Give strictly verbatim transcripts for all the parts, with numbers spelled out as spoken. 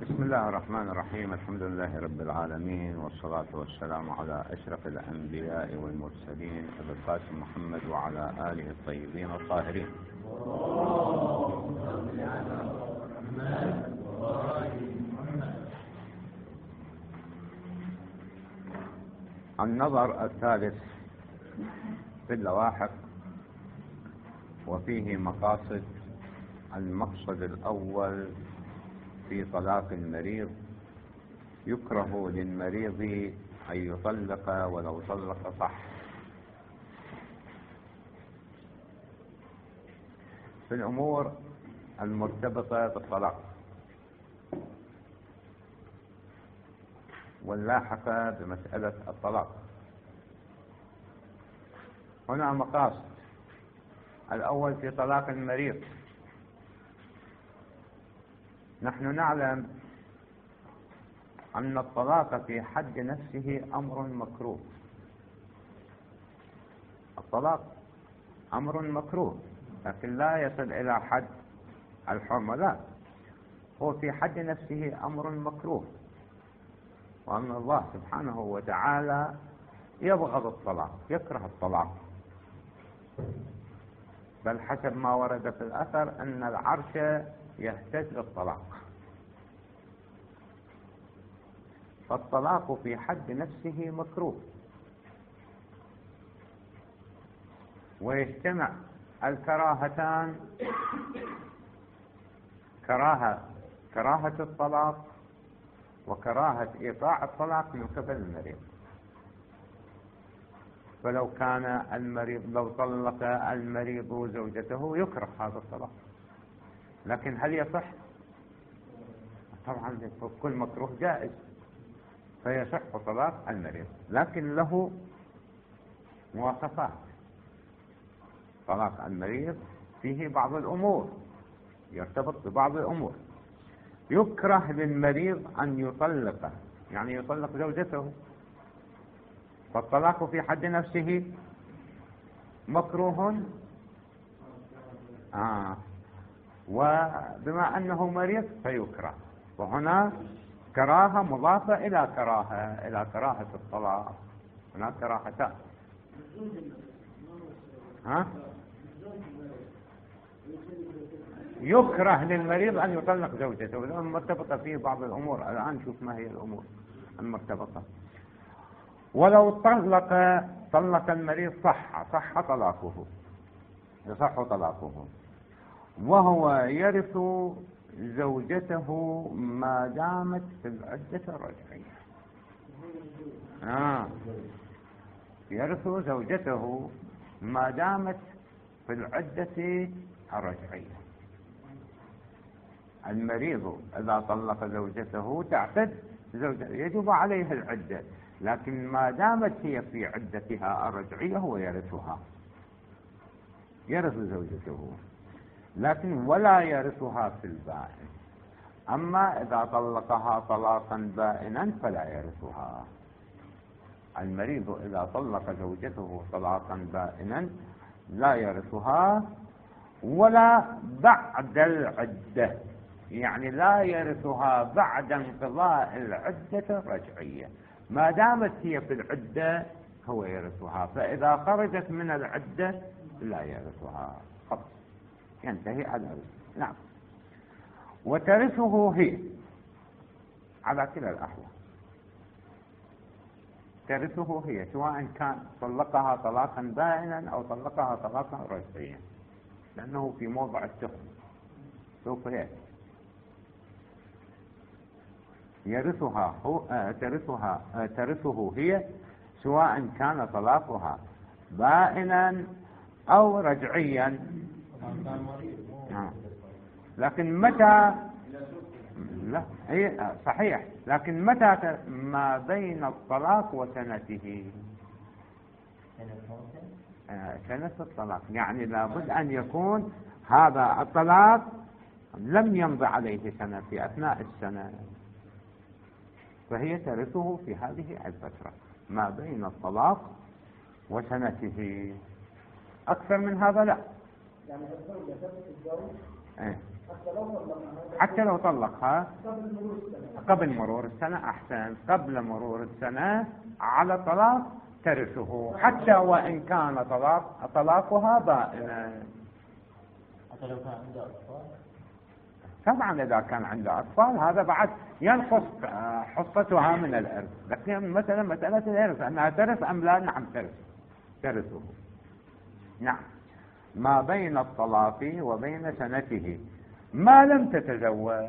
بسم الله الرحمن الرحيم. الحمد لله رب العالمين، والصلاة والسلام على أشرف الأنبياء والمرسلين أبي القاسم محمد وعلى آله الطيبين الطاهرين. النظر الثالث في اللواحق وفيه مقاصد. المقصد الأول في طلاق المريض: يكره للمريض أن يطلق ولو طلق صح. في الأمور المرتبطة بالطلاق واللاحقة بمسألة الطلاق هنا مقاصد. الأول في طلاق المريض: نحن نعلم أن الطلاق في حد نفسه أمر مكروه. الطلاق أمر مكروه، لكن لا يصل إلى حد الحرمة، لا، هو في حد نفسه أمر مكروه، وأن الله سبحانه وتعالى يبغض الطلاق، يكره الطلاق، بل حسب ما ورد في الأثر أن العرش يهتز للطلاق. فالطلاق في حد نفسه مكروه، ويجتمع الكراهتان: كراهة كراهة الطلاق وكراهة إيقاع الطلاق من قبل المريض. فلو كان المريض لو طلق المريض زوجته يكره هذا الطلاق، لكن هل يصح؟ طبعا كل مكروه جائز، فيصح طلاق المريض، لكن له مواصفات. طلاق المريض فيه بعض الأمور، يرتبط ببعض الأمور. يكره للمريض أن يطلق، يعني يطلق زوجته، فالطلاق في حد نفسه مكروه. آه وبما أنه مريض فيكره، وهنا كراهة مضافة إلى كراهة إلى كراهة الطلاق. هناك كراهتان. ها؟ يكره للمريض أن يطلق زوجته، لأن مرتبطة فيه بعض الأمور. الآن نشوف ما هي الأمور المرتبطة. ولو طلق طلق المريض صح صح طلاقه، يصح طلاقه، وهو يرث زوجته ما دامت في العدة الرجعية. آه. يرث زوجته ما دامت في العدة الرجعية. المريض إذا طلق زوجته تعتد زوجته، يجب عليه العدة، لكن ما دامت هي في عدتها الرجعية هو يرثها، يرث زوجته، لكن ولا يرثها في البائن. أما إذا طلقها طلاقا بائنا فلا يرثها. المريض إذا طلق زوجته طلاقا بائنا لا يرثها، ولا بعد العدة، يعني لا يرثها بعد انقضاء العدة الرجعية. ما دامت هي في العدة هو يرثها، فإذا خرجت من العدة لا يرثها، خلاص ينتهي على الرث. نعم. وترثه هي على كلا الأحوال، ترثه هي سواء كان طلقها طلاقا بائنا أو طلقها طلاقا رجعيا، لأنه في موضع التهم سوف يأتي. يرثها هو آه ترثها آه ترثه هي سواء كان طلاقها بائنا أو رجعيا. آه. لكن متى لا هي صحيح، لكن متى ما بين الطلاق وسنته؟ آه سنة الطلاق، يعني لابد أن يكون هذا الطلاق لم يمضي عليه سنة في أثناء السنة، فهي ترثه في هذه الفترة ما بين الطلاق وسنته. أكثر من هذا لا. يعني الزوجة ترث الزوج ايه حتى لو طلقها قبل مرور السنة أحسن، قبل مرور السنة على طلاق ترثه حتى وإن كان طلاق طلاقها بائنا. حتى لو كان عنده أطفال؟ طبعا إذا كان عنده أطفال هذا بعد ينقص حصتها من الإرث، لكن مثلا مسألة الإرث أنها ترث أم لا؟ نعم ترث، ترثه. نعم. ما بين الطلاق وبين سنته ما لم تتزوج.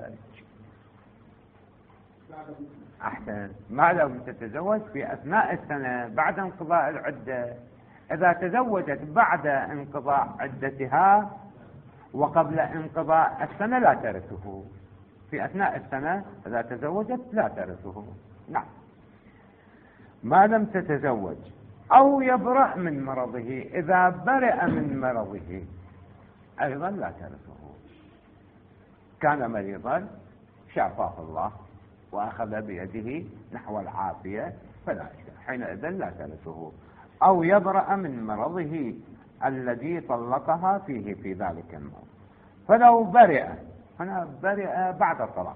أحسن، ما لم تتزوج في أثناء السنة بعد انقضاء العدة. إذا تزوجت بعد انقضاء عدتها وقبل انقضاء السنة لا ترثه. في أثناء السنة إذا تزوجت لا ترثه. نعم. ما لم تتزوج أو يبرأ من مرضه، إذا برئ من مرضه أيضا لا ترثه. كان مريضا شافاه الله وأخذ بيده نحو العافية فلا حينئذ لا ترثه. أو يبرأ من مرضه الذي طلقها فيه في ذلك المرض، فلو برئ، هنا برئ بعد الطلاق.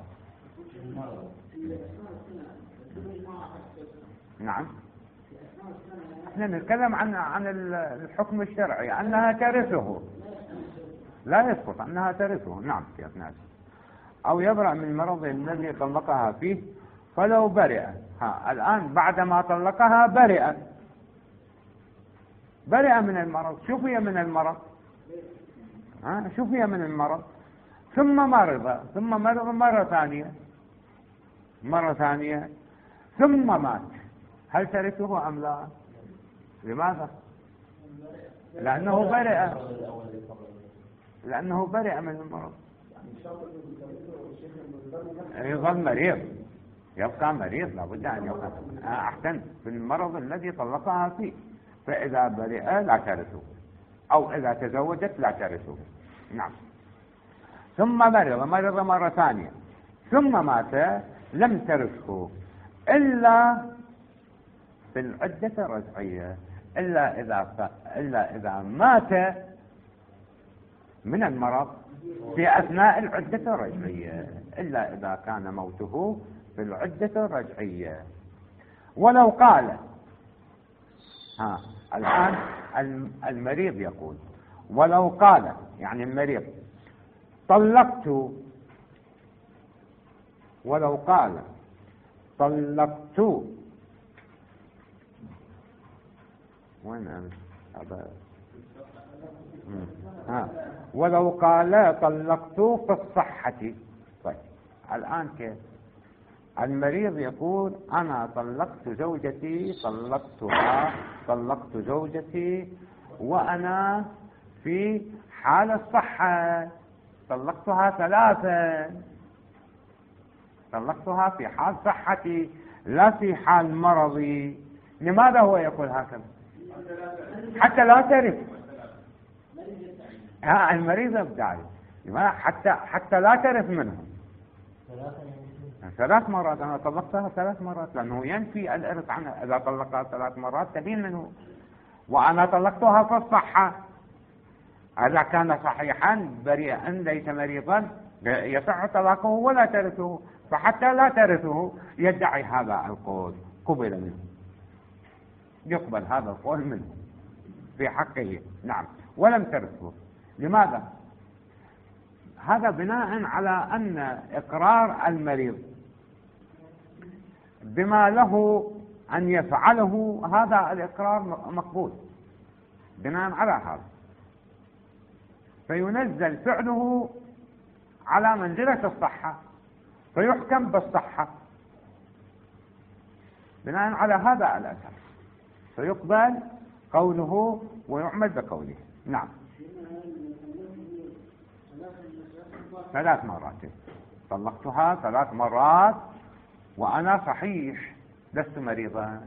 نعم. احنا نتكلم عن عن الحكم الشرعي أنها ترثه، لا يسقط أنها ترثه. نعم في أثناء. أو يبرأ من مرض الذي طلقها فيه فلو برئ. ها الآن بعدما طلقها برئ برئ من المرض، شفي من المرض، ها شفي من المرض ثم مرض ثم مرض مرة ثانية مرة ثانية ثم مات، هل ترثه أم لا؟ لماذا؟ لأنه برئ لأنه برئ من المرض. يظل مريض، يبقى مريض، لابد أن يبقى أحسن في المرض الذي طلقها فيه. فإذا برئ لا ترثه، أو إذا تزوجت لا ترثه. نعم. ثم مرض مرض مرة ثانية ثم مات لم ترثه إلا في العدة الرجعية، إلا إذا إلا إذا مات من المرض في أثناء العدة الرجعية، إلا إذا كان موته في العدة الرجعية. ولو قال، ها الآن المريض يقول ولو قال، يعني المريض طلقت، ولو قال طلقت، وين هذا؟ ها ولو قال طلقت في الصحة. طيب الآن كيف؟ المريض يقول أنا طلقت زوجتي طلقتها طلقت زوجتي وأنا في حال الصحة، طلقتها ثلاثا، طلقتها في حال صحتي لا في حال مرضي. لماذا هو يقول هكذا؟ حتى لا ترث. ها المريض ابداعي حتى حتى لا ترث منه. ثلاث مرات أنا طلقتها ثلاث مرات، لأنه ينفي الإرث عنها. إذا طلقها ثلاث مرات تبين منه. وأنا طلقتها في الصحة، إذا كان صحيحا بريئا ليس مريضا يصح طلاقه ولا ترثه، فحتى لا ترثه يدعي هذا القول قبل منه، يقبل هذا القول منه في حقه. نعم. ولم ترثه. لماذا؟ هذا بناء على أن إقرار المريض بما له أن يفعله هذا الإقرار مقبول بناء على هذا، فينزل فعله على منزلة الصحة فيحكم بالصحة بناء على هذا الأساس، فيقبل قوله ويعمل بقوله. نعم. ثلاث مرات طلقتها ثلاث مرات وأنا صحيح لست مريضا.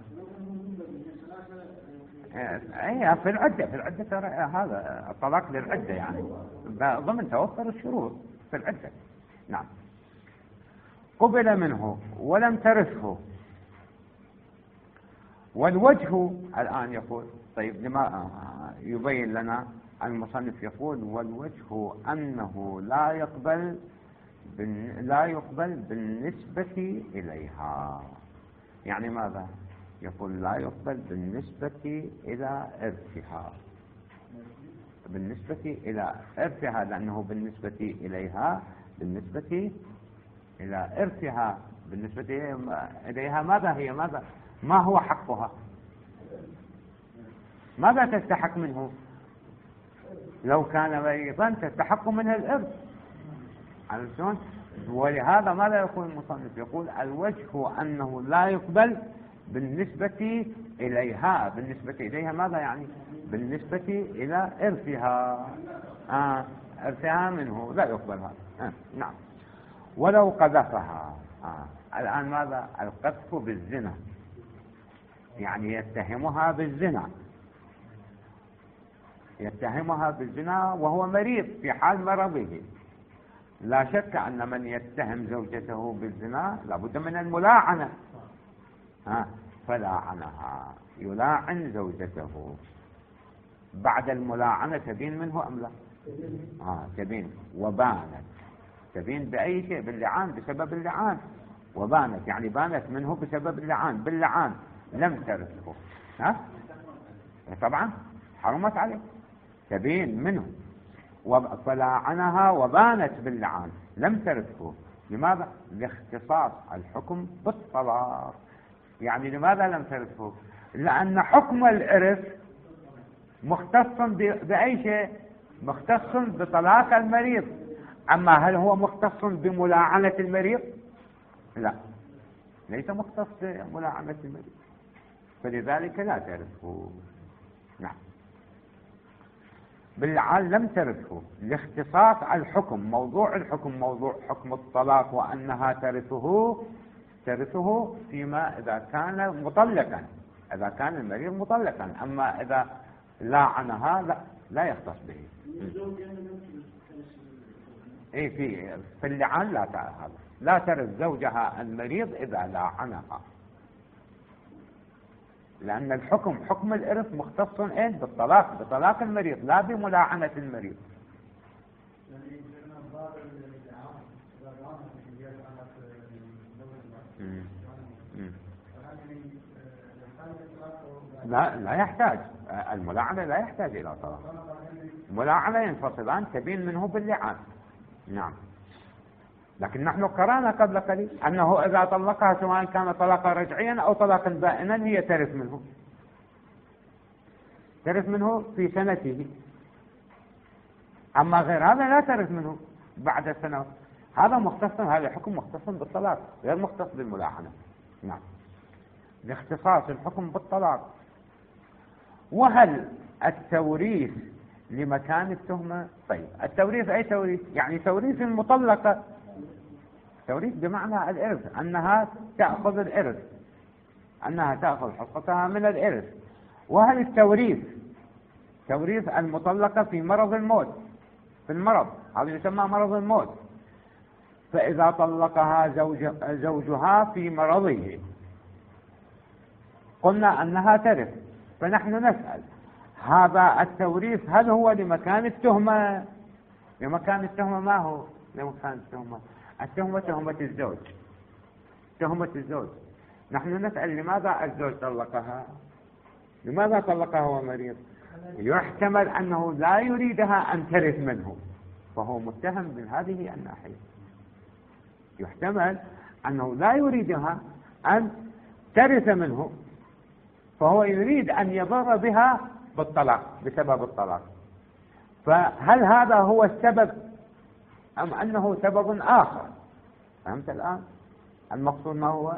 اي في العدة في العدة هذا الطلاق للعدة، يعني ضمن توفر الشروط في العدة. نعم. قبل منه ولم ترثه. والوجه الآن يقول طيب لما يبين لنا المصنف يقول والوجه أنه لا يقبل لا يقبل بالنسبة إليها. يعني ماذا؟ يقول لا يقبل بالنسبة إلى إرثها، بالنسبة إلى إرثها، لأنه بالنسبة إليها، بالنسبة إلى إرثها، بالنسبة إليها ماذا هي؟ ماذا؟ ما هو حقها؟ ماذا تستحق منه؟ لو كان مريضا تستحق منه الإرث. عرفتون؟ ولهذا ماذا يقول المصنف؟ يقول الوجه أنه لا يقبل بالنسبة إليها. بالنسبة إليها ماذا يعني؟ بالنسبة إلى إرثها، آه إرثها منه لا يقبل هذا. آه. نعم. ولو قذفها، آه. الآن ماذا؟ القذف بالزنا، يعني يتهمها بالزنا، يتهمها بالزنا وهو مريض في حال مرضه. لا شك أن من يتهم زوجته بالزنا لابد من الملاعنة، ها فلاعنها، يلاعن زوجته. بعد الملاعنة تبين منه أم لا؟ آه تبين. وبانت، تبين بأي شيء؟ باللعان، بسبب اللعان. وبانت يعني بانت منه بسبب اللعان، باللعان لم ترثه، ها طبعا حرمت عليه، تبين منه. فلاعنها وبانت باللعان لم ترثه. لماذا؟ لاختصاص الحكم بالطلاق. يعني لماذا لم ترثه؟ لأن حكم الإرث مختص بأي شيء؟ مختص بطلاق المريض. أما هل هو مختص بملاعنة المريض؟ لا، ليس مختص بملاعنة المريض، فلذلك لا ترثه. نعم. باللعان لم ترثه لاختصاص الحكم، موضوع الحكم موضوع حكم الطلاق، وأنها ترثه ترثه فيما إذا كان مطلقا، إذا كان المريض مطلقا. أما إذا لاعنها لا لا يختص به. إيه في في اللعان لا هذا لا ترث زوجها المريض إذا لاعنها، لأن الحكم حكم الإرث مختص إيه؟ بالطلاق، بطلاق المريض لا بملاعنة المريض. لا لا يحتاج الملاعنة، لا يحتاج إلى طلاق. الملاعنة ينفصلان، تبين منه باللعان. نعم. لكن نحن قرأنا قبل قليل أنه إذا طلقها سواء كان طلاقا رجعيا أو طلاقا بائنا هي ترث منه، ترث منه في سنته. أما غير هذا لا ترث منه بعد سنة. هذا مختص، هذا حكم مختص بالطلاق غير مختص بالملاعنة. نعم. لاختصاص الحكم بالطلاق. وهل التوريث لمكان التهمة؟ طيب التوريث أي توريث؟ يعني توريث المطلقة، توريث بمعنى الإرث، أنها تأخذ الإرث، أنها تأخذ حصتها من الإرث. وهل التوريث توريث المطلقة في مرض الموت، في المرض هذا يسمى مرض الموت، فإذا طلقها زوج زوجها في مرضه قلنا أنها ترث. فنحن نسأل هذا التوريث هل هو لمكان التهمة؟ لمكان التهمة ما هو لمكان التهمة؟ التهمة تهمة الزوج، تهمة الزوج. نحن نسأل لماذا الزوج طلقها؟ لماذا طلقها وهو مريض؟ يحتمل أنه لا يريدها أن ترث منه، فهو متهم من هذه الناحية. يحتمل أنه لا يريدها أن ترث منه، فهو يريد أن يضر بها بالطلاق بسبب الطلاق. فهل هذا هو السبب أم أنه سبب آخر؟ فهمت الآن؟ المقصود ما هو؟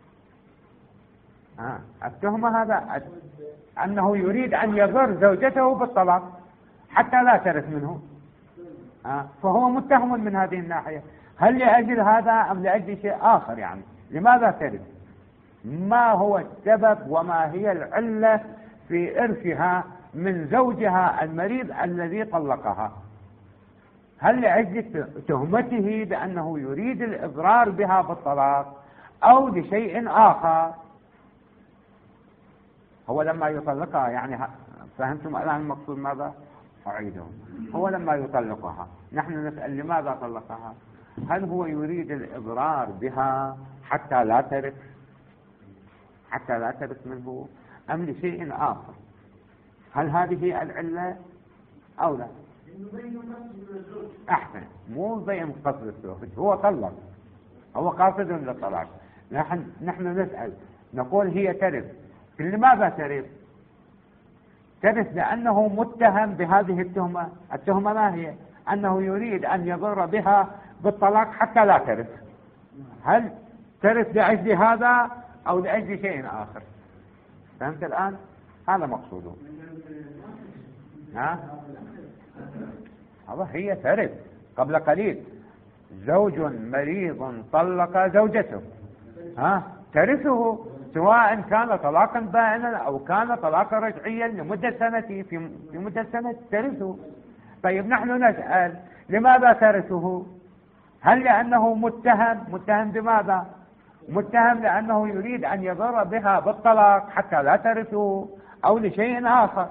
آه. التهمة هذا أنه يريد أن يضر زوجته بالطلاق حتى لا ترث منه، آه. فهو متهم من هذه الناحية. هل لأجل هذا أم لأجل شيء آخر؟ يعني لماذا ترث؟ ما هو السبب وما هي العلة في إرثها من زوجها المريض الذي طلقها؟ هل لأجل تهمته بأنه يريد الإضرار بها بالطلاق أو لشيء آخر؟ هو لما يطلقها يعني فهمتم الآن المقصود ماذا؟ أعيده. هو لما يطلقها نحن نسأل لماذا طلقها؟ هل هو يريد الإضرار بها حتى لا ترث حتى لا ترث منه، أم لشيء آخر؟ هل هذه العلة أو لا؟ أحسن، مو بين قصد الزوج، هو طلق، هو قاصد للطلاق. نحن نحن نسأل نقول هي ترث، لماذا ترث؟ ترث لأنه متهم بهذه التهمة. التهمة ما هي؟ أنه يريد أن يضر بها بالطلاق حتى لا ترث. هل ترث لأجل هذا أو لأجل شيء آخر؟ فهمت الآن؟ هذا مقصوده. ها؟ هي ترث. قبل قليل زوج مريض طلق زوجته، ها؟ ترثه، سواء كان طلاقا بائنا أو كان طلاقا رجعيا لمدة سنة، في في مدة سنة ترثه. طيب نحن نسأل لماذا ترثه؟ هل لأنه متهم؟ متهم بماذا؟ متهم لأنه يريد أن يضر بها بالطلاق حتى لا ترثه، أو لشيء آخر.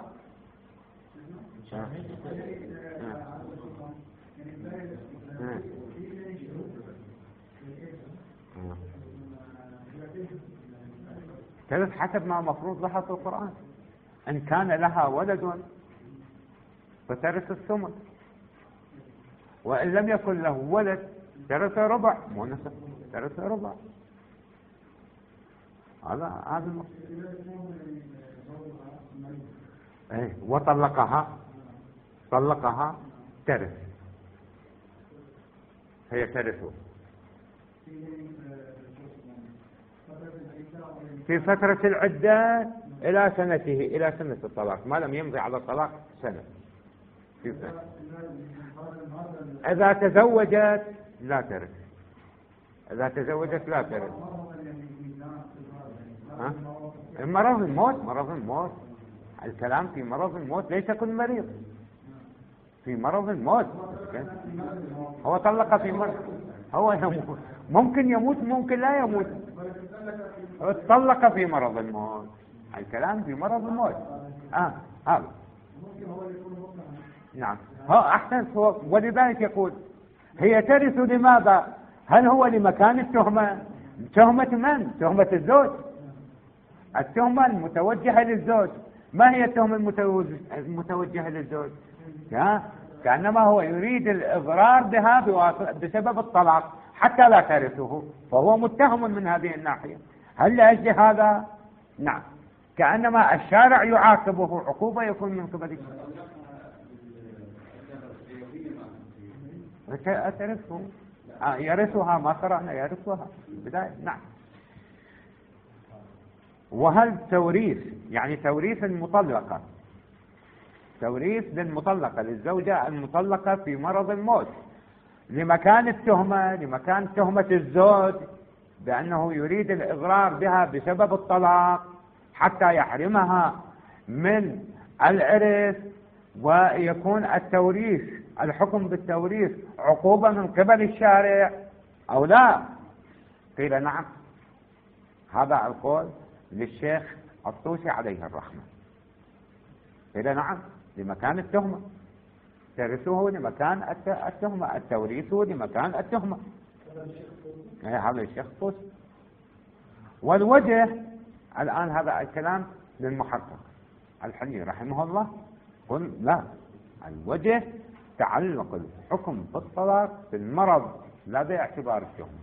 ترث حسب ما مفروض لها في القرآن. إن كان لها ولد فترث الثمن، وإن لم يكن له ولد ترث ربع، مو نصف، ترث ربع. هذا هذا المقصود. ايه وطلقها، طلقها ترث، هي ترثه في فترة العدة إلى سنته، إلى سنة الطلاق، ما لم يمضي على الطلاق سنة. في سنة. إذا تزوجت لا ترث، إذا تزوجت لا ترث. ها؟ مرض الموت، مرض الموت، الكلام في مرض الموت، ليس كل مريض، في مرض الموت. هو طلق في مرض، هو يموت، ممكن يموت ممكن لا يموت، طلق في مرض الموت، الكلام في مرض الموت. اه هذا نعم، هو احسن. هو ولذلك يقول هي ترث لماذا؟ هل هو لمكان التهمة؟ تهمة من؟ تهمة الزوج، التهمة المتوجهة للزوج. ما هي التهمة المتوجهة للزوج؟ كأنما هو يريد الإضرار بها بسبب الطلاق حتى لا ترثه، فهو متهم من هذه الناحية. هل لأجل هذا؟ نعم، كأنما الشارع يعاقبه عقوبة يكون من قبل ترثه. يرثها، ما قرأنا يرثها بداية. نعم. وهل توريث، يعني توريث المطلقة، توريث للمطلقة، للزوجة المطلقة في مرض الموت، لمكان التهمة، لمكان تهمة الزوج بأنه يريد الإضرار بها بسبب الطلاق حتى يحرمها من الإرث، ويكون التوريث، الحكم بالتوريث عقوبة من قبل الشارع أو لا؟ قيل نعم. هذا القول للشيخ الطوسي عليه الرحمة. قيل نعم، لمكان التهمة، ترثه لمكان التهمة، التوريث لمكان التهمة. هذا الشيخ الطوسي. والوجه الآن هذا الكلام للمحقق الحلي رحمه الله، قل لا، الوجه تعلق الحكم بالطلاق بالمرض لا باعتبار التهمة.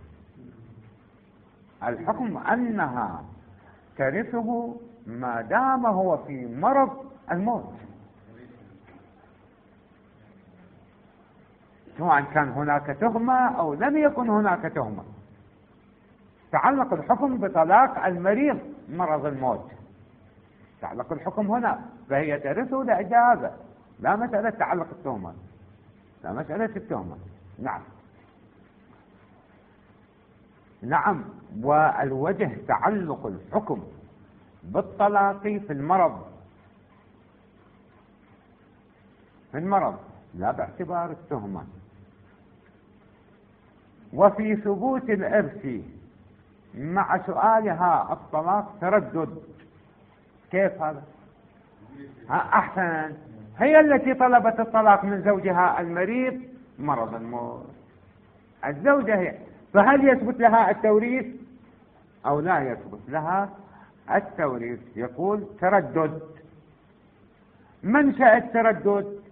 الحكم أنها ترثه ما دام هو في مرض الموت، سواء كان هناك تهمة أو لم يكن هناك تهمة. تعلق الحكم بطلاق المريض مرض الموت، تعلق الحكم هنا، فهي ترثه لأجل هذا، لا مسألة تعلق التهمة، لا مسألة التهمة. نعم نعم. والوجه تعلق الحكم بالطلاق في المرض، في المرض لا باعتبار التهمة. وفي ثبوت الإرث مع سؤالها الطلاق تردد. كيف هذا؟ أحسن، هي التي طلبت الطلاق من زوجها المريض مرض الموت، الزوجة هي. فهل يثبت لها التوريث أو لا يثبت لها التوريث؟ يقول تردد. منشأ التردد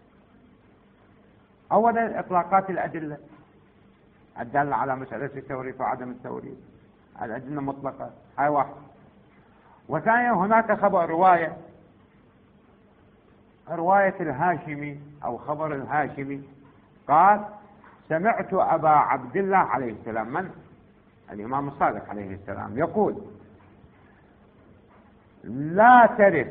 أولا إطلاقات الأدلة الدالة على مسألة التوريث وعدم التوريث، الأدلة مطلقة، هاي واحد. وثانيا هناك خبر رواية، رواية الهاشمي أو خبر الهاشمي قال سمعت أبا عبد الله عليه السلام، من؟ الإمام الصادق عليه السلام، يقول لا ترث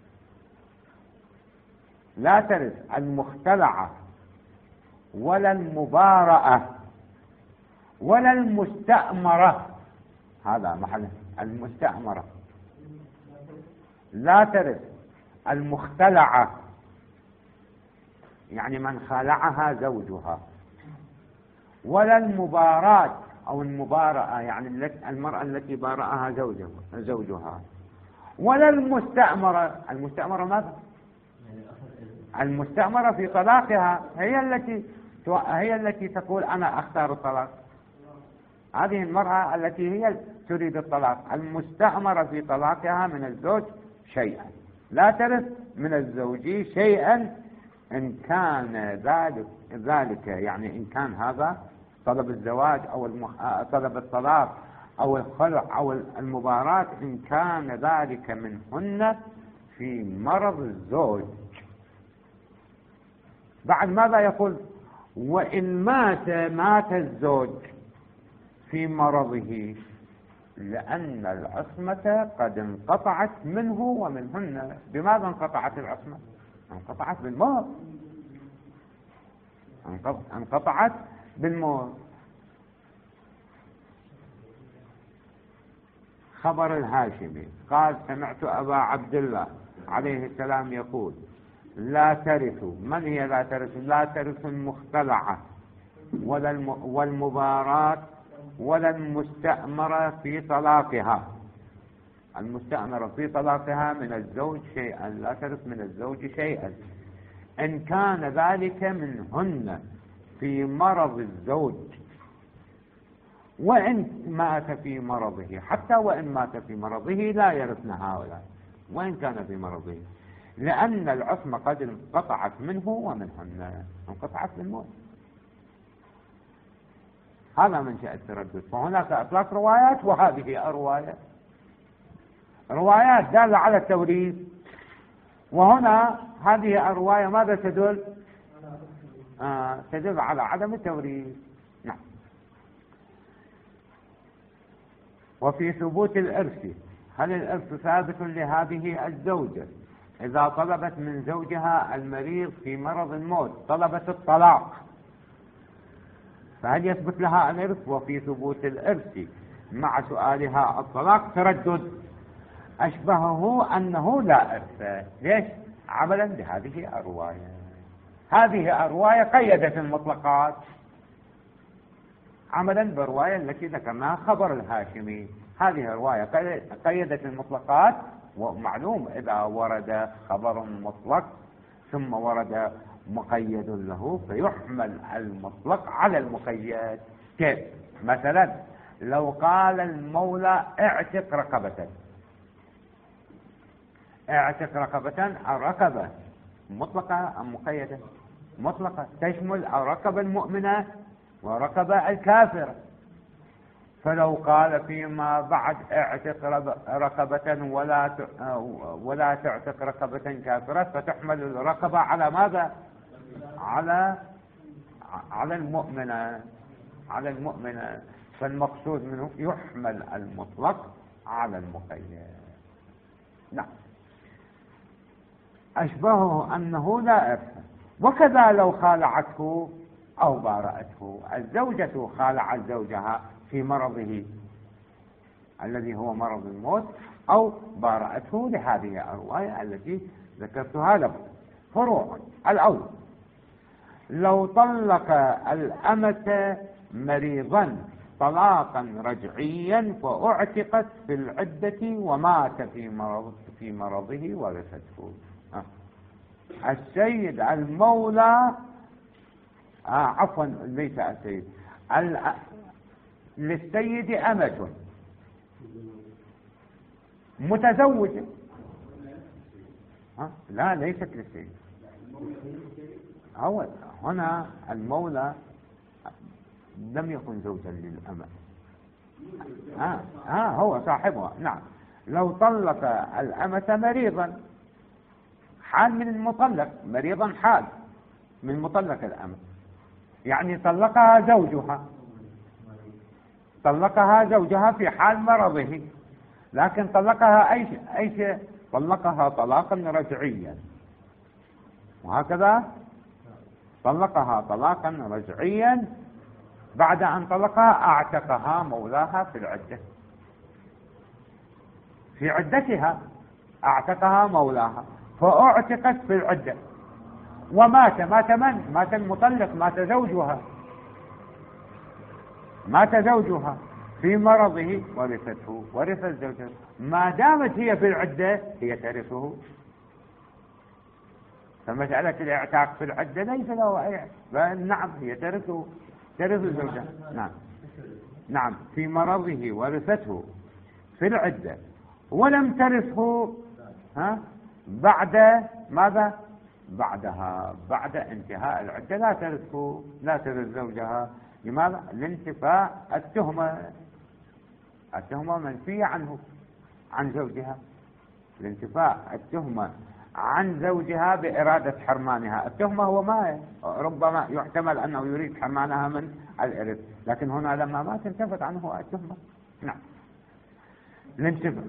لا ترث المختلعة ولا المبارأة ولا المستأمرة. هذا محل المستأمرة. لا ترث المختلعة يعني من خالعها زوجها، ولا المباراة أو المبارأة يعني المرأة التي بارأها زوجها، ولا المستأمرة. المستأمرة ماذا؟ المستأمرة في طلاقها هي التي هي التي تقول أنا أختار الطلاق، هذه المرأة التي هي تريد الطلاق. المستأمرة في طلاقها من الزوج شيئا، لا ترث من الزوج شيئا إن كان ذلك ذلك يعني إن كان هذا طلب الزواج أو المح... طلب الطلاق أو الخلع أو المباراة، إن كان ذلك منهن في مرض الزوج. بعد ماذا يقول؟ وإن مات مات الزوج في مرضه لأن العصمة قد انقطعت منه ومنهن. بماذا انقطعت العصمة؟ انقطعت بالموت، انقطعت بالموت. خبر الهاشمي قال سمعت أبا عبد الله عليه السلام يقول لا ترث. من هي لا ترث؟ لا ترث المختلعة ولا الم... والمباراة ولا المستأمرة في طلاقها. المستأمرة في طلاقها من الزوج شيئا، لا ترث من الزوج شيئا إن كان ذلك منهن في مرض الزوج، وإن مات في مرضه. حتى وإن مات في مرضه لا يرثن هؤلاء وإن كان في مرضه، لأن العصمة قد انقطعت منه ومنهن، انقطعت بالموت. هذا منشأ التردد. فهناك إطلاق روايات وهذه رواية روايات دالة على التوريث، وهنا هذه الرواية ماذا تدل؟ آه تدل على عدم التوريث. نعم. وفي ثبوت الإرث، هل الإرث ثابت لهذه الزوجة إذا طلبت من زوجها المريض في مرض الموت طلبت الطلاق، فهل يثبت لها الإرث؟ وفي ثبوت الإرث مع سؤالها الطلاق تردد، أشبهه أنه لا إرث. ليش؟ عملا بهذه الرواية. هذه الرواية قيدت المطلقات عملا بالرواية التي ذكرناها خبر الهاشمي. هذه الرواية قيدت المطلقات، ومعلوم إذا ورد خبر مطلق ثم ورد مقيد له فيحمل المطلق على المقيد. كيف؟ مثلا لو قال المولى اعتق رقبة، اعتق رقبة، الرقبة مطلقة أم مقيدة؟ مطلقة، تشمل الرقبة المؤمنة ورقبة الكافرة. فلو قال فيما بعد اعتق رقبة ولا ولا تعتق رقبة كافرة فتحمل الرقبة على ماذا؟ على على المؤمنة على المؤمنة فالمقصود منه يحمل المطلق على المقيد. نعم. أشبهه أنه لا إرث. وكذا لو خالعته أو بارأته، الزوجة خالعت زوجها في مرضه الذي هو مرض الموت أو بارأته لهذه الرواية التي ذكرتها لكم. فروع. الأول لو طلق الأمة مريضا طلاقا رجعيا فأعتقت في العدة ومات في مرض في مرضه ورثته. أه. السيد المولى آه عفوا ليس السيد ال... للسيد أمة متزوجة. ها؟ لا ليست للسيد. هو هنا المولى لم يكن زوجا للأمة. ها آه آه هو صاحبها. نعم. لو طلق الأمة مريضا، حال من المطلق، مريضا حال من مطلق الأمة، يعني طلقها زوجها، طلقها زوجها في حال مرضه، لكن طلقها أي أي شيء، طلقها طلاقا رجعيا، وهكذا طلقها طلاقا رجعيا. بعد أن طلقها أعتقها مولاها في العدة، في عدتها أعتقها مولاها فأعتقت في العدة، ومات مات من؟ مات المطلق، مات زوجها، مات زوجها في مرضه ورثته، ورثت زوجها. ما دامت هي في العدة هي ترثه. فمسألة الاعتاق في العدة ليس له أي. نعم هي ترثه، ترث زوجها. نعم نعم في مرضه ورثته في العدة، ولم ترثه ها بعد ماذا؟ بعدها، بعد انتهاء العدة لا ترثه، لا ترث زوجها. لماذا؟ لانتفاء التهمة، التهمة منفية عنه، عن زوجها، لانتفاء التهمة عن زوجها بإرادة حرمانها. التهمة هو ما ربما يحتمل أنه يريد حرمانها من الإرث، لكن هنا لما مات انتفت عنه التهمة. نعم الانتفاء.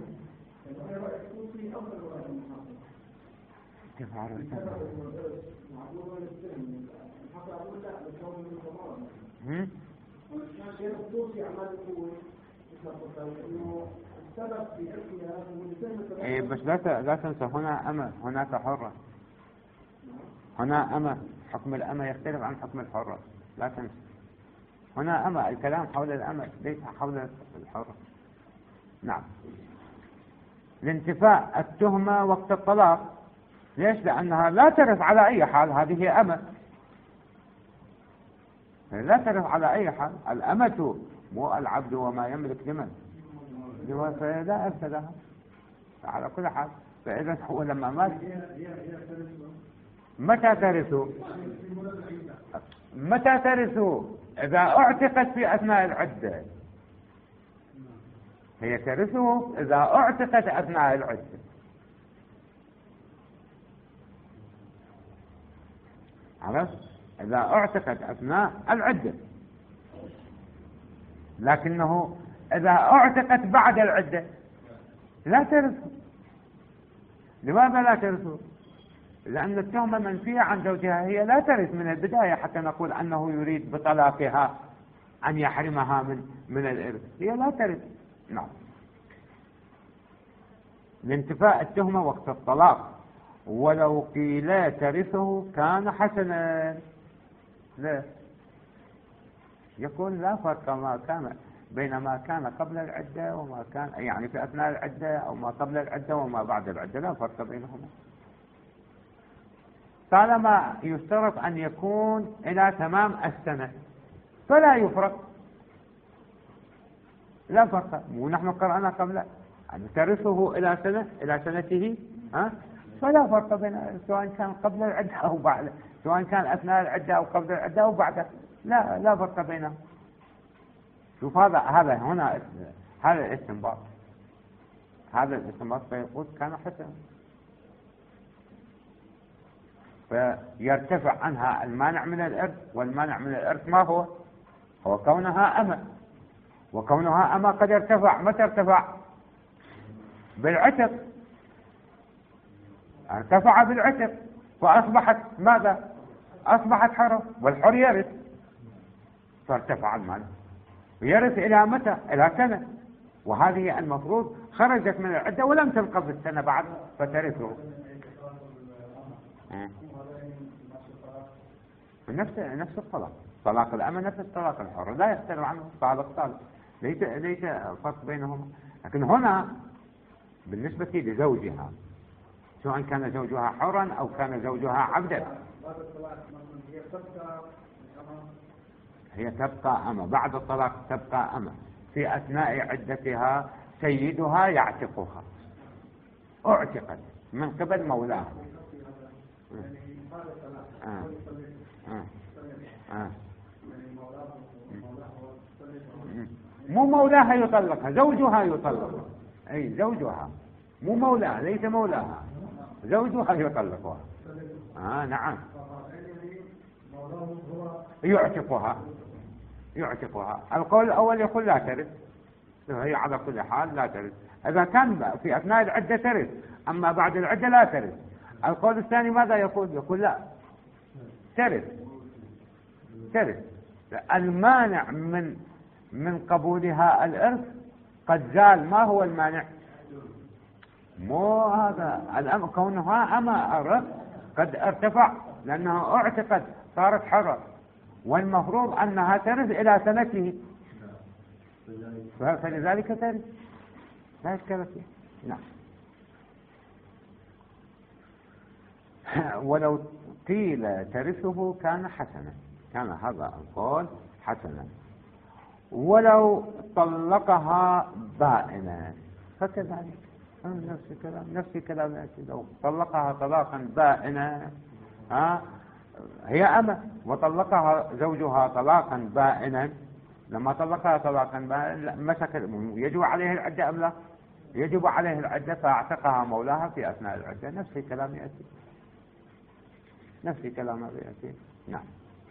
ايه بس لا لا تنسى هنا أمة، هناك حرة، هنا أمة، حكم الأمة يختلف عن حكم الحرة، لا تنسى. هنا أمة، الكلام حول الأمة ليس حول الحرة. نعم لانتفاء التهمة وقت الطلاق. ليش؟ لأنها لا ترث على أي حال، هذه أمة لا ترث على أي حال. الأمة مو العبد وما يملك لمن؟ فلا إرث لها على كل حال. فإذا هو لما مات متى ترثه؟ متى ترثه؟ إذا اعتقت في أثناء العدة، هي ترثه إذا اعتقت أثناء العدة. عرفت؟ إذا اعتقت أثناء العدة، لكنه إذا اعتقت بعد العدة لا ترثه. لماذا لا ترثه؟ لأن التهمة منفية عن زوجها، هي لا ترث من البداية حتى نقول أنه يريد بطلاقها أن يحرمها من من الإرث، هي لا ترث. نعم لانتفاء التهمة وقت الطلاق. ولو قيل ترثه كان حسنا، لا يكون لا فرق ما كان بين ما كان قبل العدة وما كان، يعني في أثناء العدة أو ما قبل العدة وما بعد العدة، لا فرق بينهما، طالما يشترط أن يكون إلى تمام السنة فلا يفرق، لا فرق. ونحن قرأنا قبل أن ترثه إلى سنة، إلى سنته ها، فلا فرق بين سواء كان قبل العدة أو بعد، سواء كان أثناء العدة أو قبل العدة أو بعد، لا لا فرق بينهم. شوف هذا هذا هنا هذا الاستنباط، هذا الاستنباط فيقول كان حسنا، فيرتفع عنها المانع من الإرث. والمانع من الإرث ما هو؟ هو كونها أمة، وكونها أمة قد ارتفع. متى ارتفع؟ بالعتق، ارتفع بالعتق فأصبحت ماذا؟ أصبحت حرة، والحر يرث، فارتفع المال ويرث إلى متى؟ إلى سنة، وهذه المفروض خرجت من العدة ولم تنقض السنة بعد فترثه. نفس نفس الطلاق، طلاق الأمة نفس الطلاق الحر، لا يختلف عنه طالق طالق، ليس ليس فرق بينهما. لكن هنا بالنسبة لزوجها سواء كان زوجها حرا أو كان زوجها عبدا. هي تبقى أما بعد الطلاق، تبقى أما في أثناء عدتها سيدها يعتقها، اعتقت من قبل مولاها. آه. آه. آه. مو مولاها يطلقها، زوجها يطلقها. أي زوجها، مو مولاها، ليس مولاها، زوجها يطلقها. آه نعم، يعتقها يعتقها. القول الأول يقول لا ترث، هي على كل حال لا ترث. إذا كان في أثناء العدة ترث، أما بعد العدة لا ترث. القول الثاني ماذا يقول؟ يقول لا ترث ترث المانع من من قبولها الإرث قد زال. ما هو المانع؟ مو هذا الأمر، كونها أما الرث قد ارتفع لأنها اعتقد صارت حرة، والمفروض أنها ترث إلى سنته، فلذلك ترث لا إشكال فيه. نعم. ولو قيل ترثه كان حسنا، كان هذا القول حسنا. ولو طلقها بائنا فكذلك نفس الكلام، نفس الكلام. لو طلقها طلاقا بائنا، ها هي أما وطلقها زوجها طلاقا بائنا، لما طلقها طلاقا بائنا مسك، يجب عليه العدة أم لا؟ يجب عليه العدة، فاعتقها مولاها في أثناء العدة. نفس الكلام يأتي، نفس الكلام يأتي. نعم.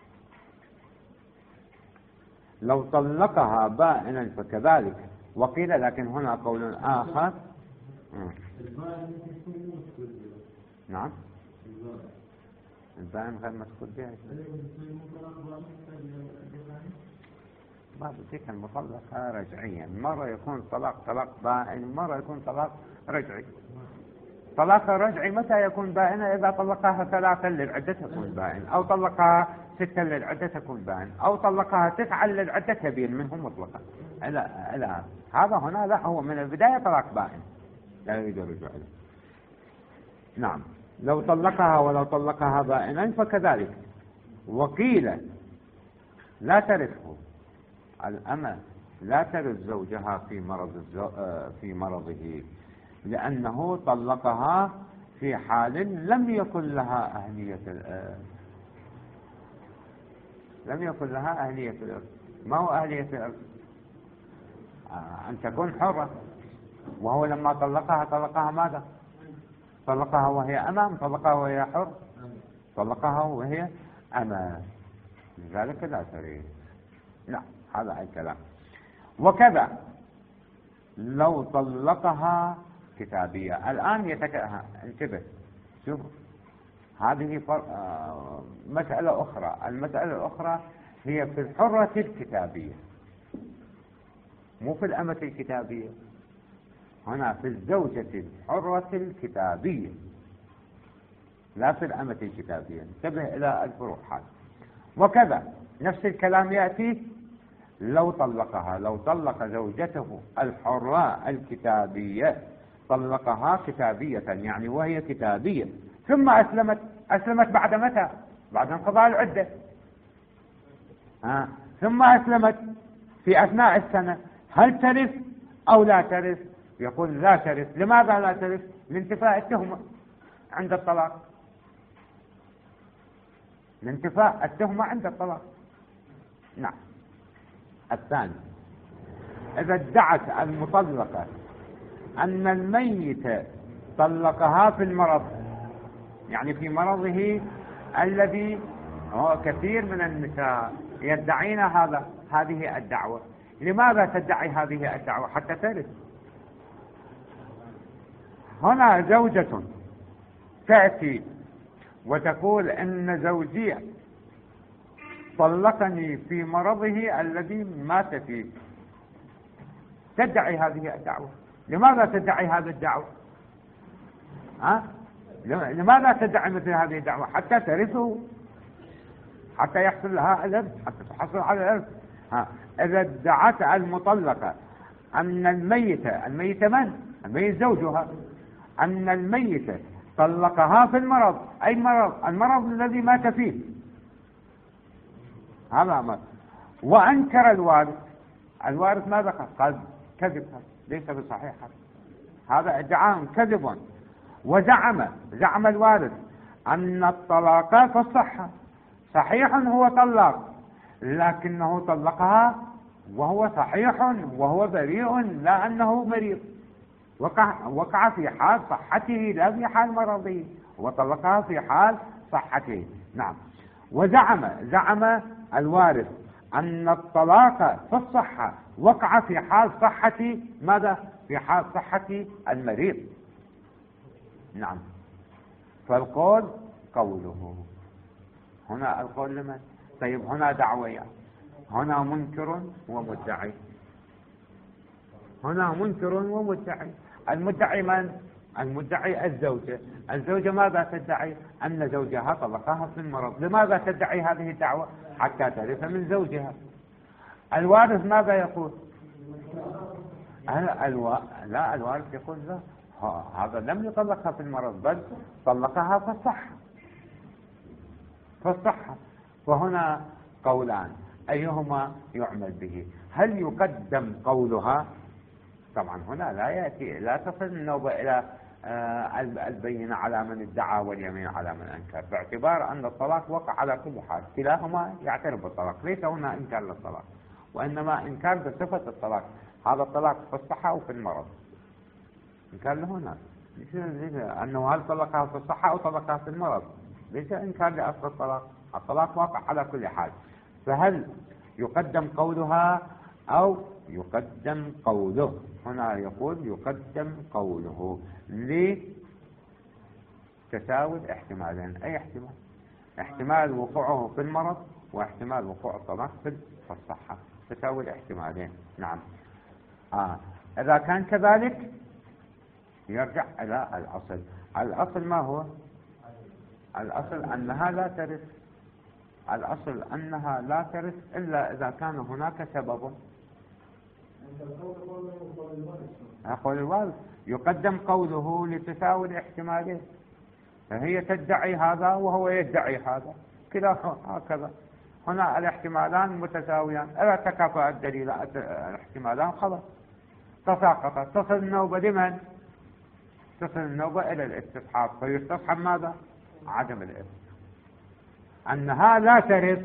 لو طلقها بائنا فكذلك. وقيل، لكن هنا قول آخر. نعم، البائن غير مسكوت بها. بعض تلك المطلقة رجعيا، مرة يكون طلاق طلاق بائن، مرة يكون طلاق رجعي. طلاق الرجعي متى يكون بائنا؟ إذا طلقها ثلاثا للعدة تكون بائن، أو طلقها ستا للعدة تكون بائن، أو طلقها تسعا للعدة تبين منه مطلقا. لا لا، هذا هنا لا، هو من البداية طلاق بائن لا يريد الرجوع له. نعم. لو طلقها ولو طلقها بائنا فكذلك. وقيل لا ترثه الأمة، لا ترث زوجها في مرض الزو... في مرضه، لأنه طلقها في حال لم يكن لها أهلية الإرث. لم يكن لها أهلية الإرث. ما هو أهلية الإرث؟ آه أن تكون حرة، وهو لما طلقها طلقها ماذا؟ طلقها وهي أمام، طلقها وهي حر، طلقها وهي أمام، لذلك لا تريد. لا، هذا الكلام. وكذا لو طلقها كتابية. الآن يتك... انتبه، شوف هذه فر... آه... مسألة أخرى. المسألة الأخرى هي في الحرة الكتابية، مو في الأمة الكتابية. هنا في الزوجة الحرة الكتابية، لا في الأمة الكتابية. انتبه إلى الفروقات. وكذا نفس الكلام يأتي لو طلقها، لو طلق زوجته الحرة الكتابية، طلقها كتابية يعني وهي كتابية، ثم أسلمت. أسلمت بعد متى؟ بعد انقضاء العدة. ها. ثم أسلمت في أثناء السنة، هل ترث أو لا ترث؟ يقول لا ترث. لماذا لا ترث؟ لانتفاء التهمة عند الطلاق، لانتفاء التهمة عند الطلاق. نعم. الثاني، إذا ادعت المطلقة أن الميت طلقها في المرض، يعني في مرضه الذي هو كثير من النساء يدعين هذا هذه الدعوة. لماذا تدعي هذه الدعوة؟ حتى ترث. هنا زوجة تأتي وتقول إن زوجي طلقني في مرضه الذي مات فيه، تدعي هذه الدعوة. لماذا تدعي هذه الدعوة؟ ها؟ لماذا تدعي مثل هذه الدعوة؟ حتى ترثه، حتى يحصل لها الإرث، حتى تحصل على الإرث. ها. إذا ادعت المطلقة أن الميت، الميت من؟ الميت زوجها، أن الميت طلقها في المرض. أي مرض؟ المرض الذي مات فيه، هذا مرض. وأنكر الوارث. الوارث ماذا قال؟ قال كذب، ليس بصحيح، هذا ادعاء كذب. وزعم زعم الوارث أن الطلاق في الصحة، صحيح هو طلق، لكنه طلقها وهو صحيح وهو بريء، لا أنه مريض، وقع, وقع في حال صحته لا في حال مرضه، وطلقها في حال صحته. نعم. وزعم زعم الوارث أن الطلاق في الصحة وقع في حال صحة ماذا؟ في حال صحة المريض. نعم. فالقول قوله. هنا القول لمن؟ طيب هنا دعوية، هنا منكر ومدعي، هنا منكر ومدعي. المدعي من؟ المدعي الزوجة. الزوجة ماذا تدعي؟ أن زوجها طلقها في المرض. لماذا تدعي هذه الدعوة؟ حتى ترث من زوجها. الوارث ماذا يقول؟ الو... لا، الوارث يقول لا، هذا لم يطلقها في المرض، بل طلقها في الصحة، في الصحة. وهنا قولان، أيهما يعمل به؟ هل يقدم قولها؟ طبعا هنا لا يأتي، لا تصل النوبة إلى البينة على من ادعى واليمين على من أنكر، باعتبار أن الطلاق وقع على كل حال، كلاهما يعترف بالطلاق، ليس هنا إنكار للطلاق، وإنما إنكار بصفة الطلاق. هذا الطلاق في الصحة أو في المرض، إنكار له هنا، أنه هل طلقها في الصحة أو طلقها في المرض، ليس إنكار لأصل الطلاق. الطلاق واقع على كل حال. فهل يقدم قولها أو يقدم قوله؟ هنا يقول يقدم قوله لتساوي الاحتمالين. أي احتمال؟ احتمال وقوعه في المرض واحتمال وقوع الطلاق في الصحة، تساوي الاحتمالين. نعم. آه. إذا كان كذلك يرجع إلى الأصل. الأصل ما هو؟ الأصل أنها لا ترث. الأصل أنها لا ترث إلا إذا كان هناك سبب. قول الوارث يقدم قوله لتساوي الاحتمالين، فهي تدعي هذا وهو يدعي هذا، كلا هكذا. هنا الاحتمالان متساويان، إذا تكافأ الدليل الاحتمالان خلاص تساقطت. تصل النوبة لمن؟ تصل النوبة إلى الاستصحاب، فيستصحب ماذا؟ عدم الإرث. أنها لا ترث،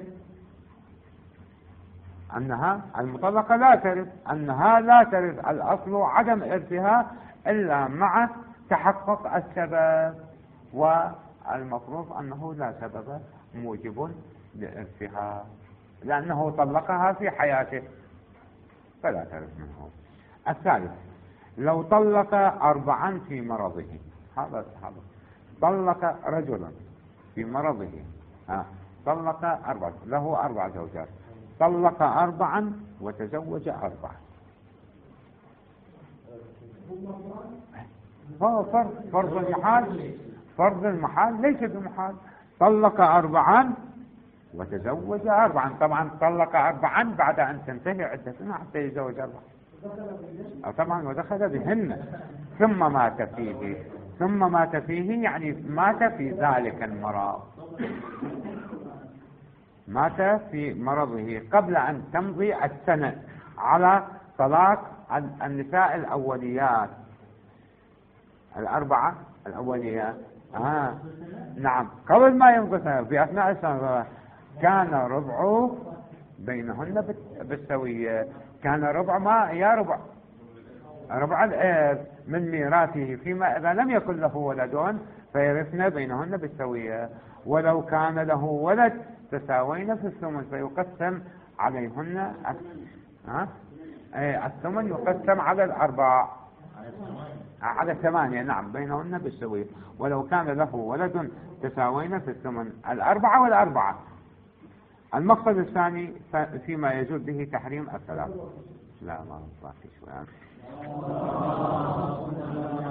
أنها المطلقة لا ترث، أنها لا ترث، الأصل عدم إرثها إلا مع تحقق السبب، والمفروض أنه لا سبب موجب لإرثها، لأنه طلقها في حياته فلا ترث منه. الثالث، لو طلق أربعا في مرضه، هذا هذا طلق رجلا في مرضه، ها طلق أربعة، له أربع زوجات، طلق أربعا وتزوج أربعة. هو فرض فرض المحال، فرض المحال ليس بمحال. طلق أربعا وتزوج أربعا، طبعا طلق أربعا بعد أن تنتهي عدتنا حتى يتزوج أربعا، طبعا ودخل بهن ثم مات فيه، ثم مات فيه يعني مات في ذلك المرض، مات في مرضه قبل أن تمضي السنة على طلاق النساء الأوليات الأربعة الأوليات. آه. نعم، قبل ما ينقصها في أثناء السنة كان ربع بينهن بالسوية، كان ربع ما يا ربع ربع الإرث من ميراثه، فيما إذا لم يكن له ولد فيرثن بينهن بالسوية، ولو كان له ولد تساوين في الثمن فيقسم عليهن. ها أه؟ الثمن يقسم على الأربع، على الثمانية، نعم بينهن بالسوية، ولو كان له ولد تساوين في الثمن الأربعة والأربعة. المقصد الثاني فيما يجوز به تحريم الثلاث. لا ما باقي شوية.